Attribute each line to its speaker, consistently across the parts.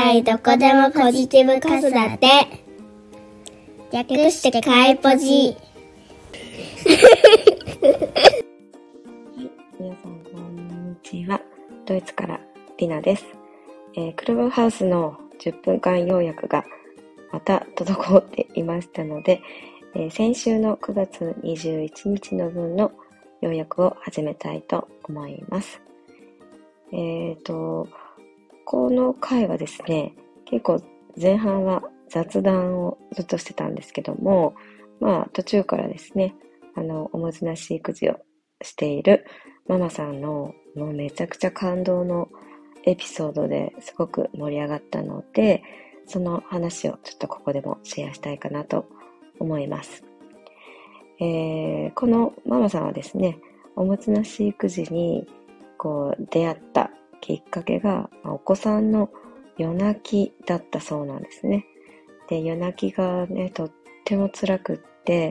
Speaker 1: 界どこでもポジティブ子育て。略してかいポジ。
Speaker 2: 皆さんこんにちは。ドイツからリナです。クラブハウスの10分間要約がまた滞っていましたので、先週の9月21日の分の要約を始めたいと思います。この回はですね、結構前半は雑談をずっとしてたんですけども、途中からですね、おもてなし育児をしているママさんのもうめちゃくちゃ感動のエピソードですごく盛り上がったので、その話をちょっとここでもシェアしたいかなと思います。このママさんはですね、おもてなし育児に出会ったきっかけがお子さんの夜泣きだったそうなんですね。で、夜泣きがね、とっても辛くって、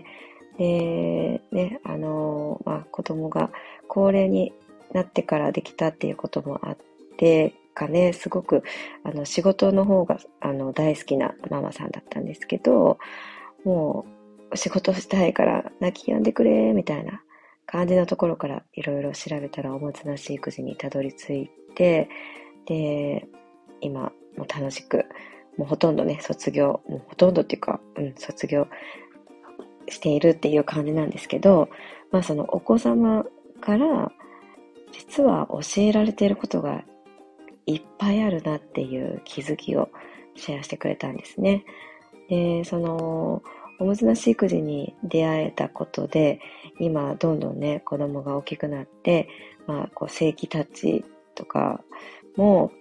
Speaker 2: で、ね、子供が高齢になってからできたっていうこともあってかね、すごく仕事の方が大好きなママさんだったんですけど、もう仕事したいから泣き止んでくれみたいな感じのところからいろいろ調べたらおもてなし育児にたどり着いて、で、今もう楽しく、もうほとんどね、卒業しているっていう感じなんですけど、そのお子様から実は教えられていることがいっぱいあるなっていう気づきをシェアしてくれたんですね。で、そのおもてなし育児に出会えたことで、今どんどんね、子供が大きくなって、性器タッチとかも、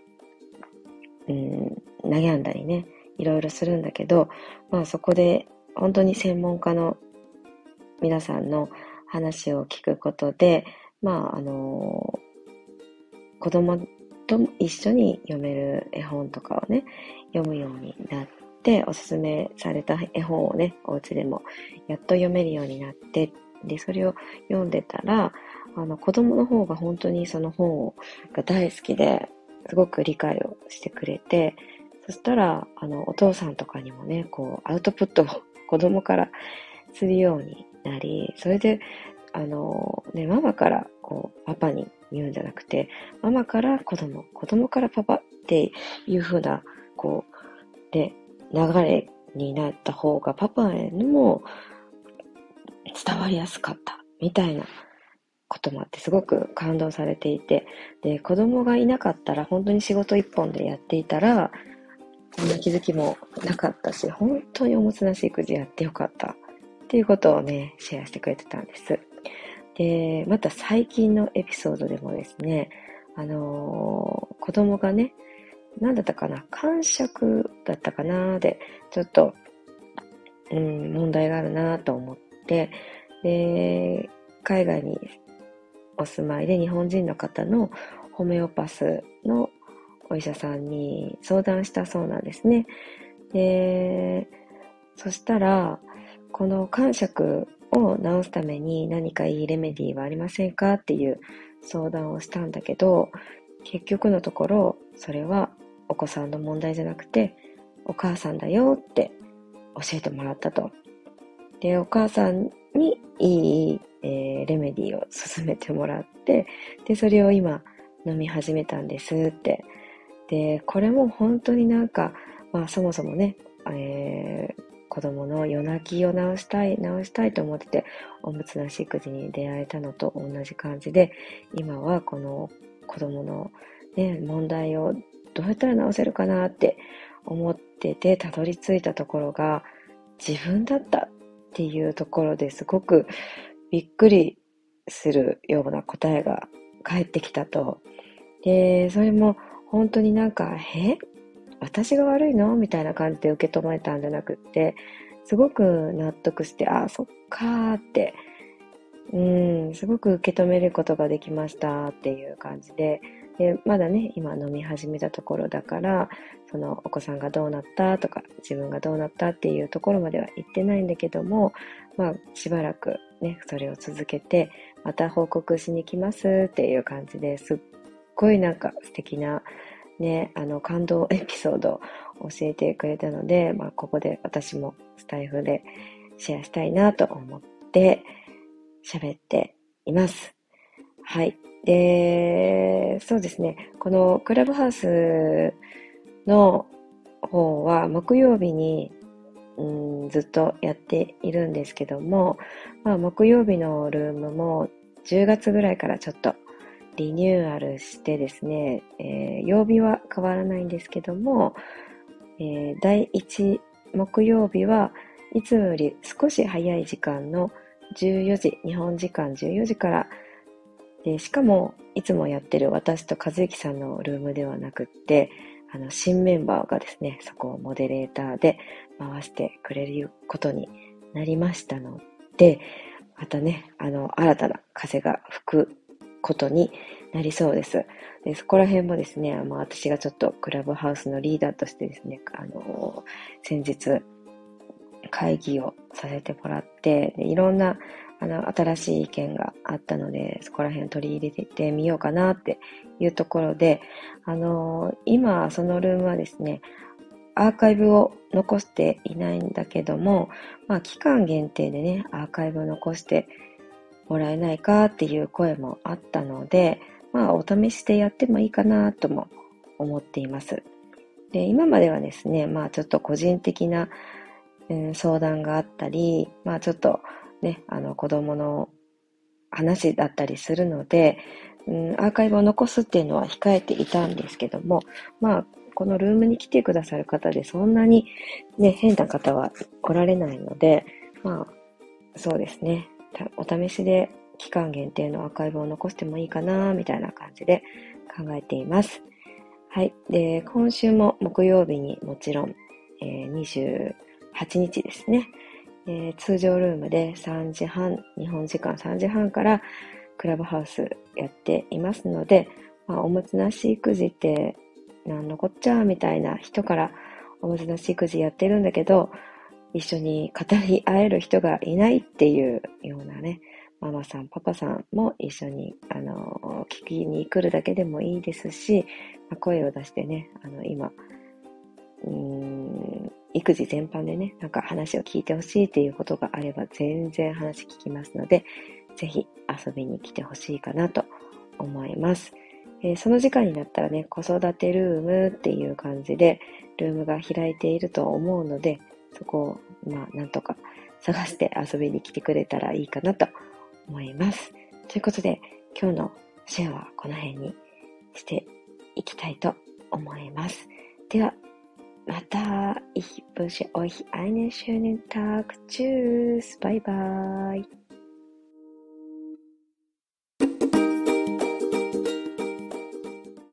Speaker 2: 悩んだりね、いろいろするんだけど、そこで本当に専門家の皆さんの話を聞くことで、子供と一緒に読める絵本とかをね、読むようになって、おすすめされた絵本をね、お家でもやっと読めるようになって、で、それを読んでたら、子供の方が本当にその本が大好きで、すごく理解をしてくれて、そしたら、お父さんとかにもね、アウトプットを子供からするようになり、それで、ママからパパに言うんじゃなくて、ママから子供からパパっていう風な、流れになった方がパパへのも伝わりやすかったみたいなこともあってすごく感動されていて、で、子供がいなかったら本当に仕事一本でやっていたら、そんな気づきもなかったし、本当におもてなし育児やってよかったっていうことをね、シェアしてくれてたんです。で、また最近のエピソードでもですね、子供がね、何だったかな、間食だったかなで、ちょっと、問題があるなと思って、で、海外にお住まいで日本人の方のホメオパスのお医者さんに相談したそうなんですね。で、そしたら、この間食を治すために何かいいレメディーはありませんかっていう相談をしたんだけど、結局のところ、それはお子さんの問題じゃなくて、お母さんだよって教えてもらったと。で、お母さんにいい、レメディーを勧めてもらって、で、それを今飲み始めたんですって。で、これも本当にそもそもね、子供の夜泣きを治したいと思ってて、おむつなし育児に出会えたのと同じ感じで、今はこの子供のね、問題をどうやったら治せるかなって思ってて、たどり着いたところが自分だったっていうところですごくびっくりするような答えが返ってきたと。で、それも本当に私が悪いのみたいな感じで受け止めたんじゃなくって、すごく納得して、そっかーって、すごく受け止めることができましたっていう感じで、まだね、今飲み始めたところだから、そのお子さんがどうなったとか、自分がどうなったっていうところまでは言ってないんだけども、しばらくね、それを続けて、また報告しに来ますっていう感じですっごい素敵なね、感動エピソードを教えてくれたので、ここで私もスタイフでシェアしたいなと思って喋っています。はい。で、そうですね。このクラブハウスの方は木曜日にずっとやっているんですけども、木曜日のルームも10月ぐらいからちょっとリニューアルしてですね、曜日は変わらないんですけども、第1木曜日はいつもより少し早い時間の14時、日本時間14時からで、しかもいつもやってる私と和之さんのルームではなくって、新メンバーがですね、そこをモデレーターで回してくれることになりましたので、またね、新たな風が吹くことになりそうです。で、そこら辺もですね、私がちょっとクラブハウスのリーダーとしてですね、先日会議をさせてもらって、でいろんな新しい意見があったので、そこら辺取り入れてみようかなっていうところで、今そのルームはですね、アーカイブを残していないんだけども、期間限定でね、アーカイブを残してもらえないかっていう声もあったので、お試しでやってもいいかなとも思っています。で、今まではですね、ちょっと個人的な、相談があったり、ちょっとね、子供の話だったりするので、アーカイブを残すっていうのは控えていたんですけども、このルームに来てくださる方でそんなにね、変な方は来られないので、そうですね、お試しで期間限定のアーカイブを残してもいいかな、みたいな感じで考えています。はい。で、今週も木曜日にもちろん、28日ですね、通常ルームで3時半、日本時間3時半からクラブハウスやっていますので、おむつなし育児ってなんのこっちゃみたいな人からおむつなし育児やってるんだけど、一緒に語り合える人がいないっていうようなね、ママさん、パパさんも一緒に、聞きに来るだけでもいいですし、声を出してね、今、育児全般でね、なんか話を聞いてほしいっていうことがあれば全然話聞きますので、ぜひ遊びに来てほしいかなと思います。その時間になったらね、子育てルームっていう感じでルームが開いていると思うので、そこをなんとか探して遊びに来てくれたらいいかなと思います。ということで、今日のシェアはこの辺にしていきたいと思います。では、またich wünsche euch einen schönen Tag. Tschüss. Bye bye.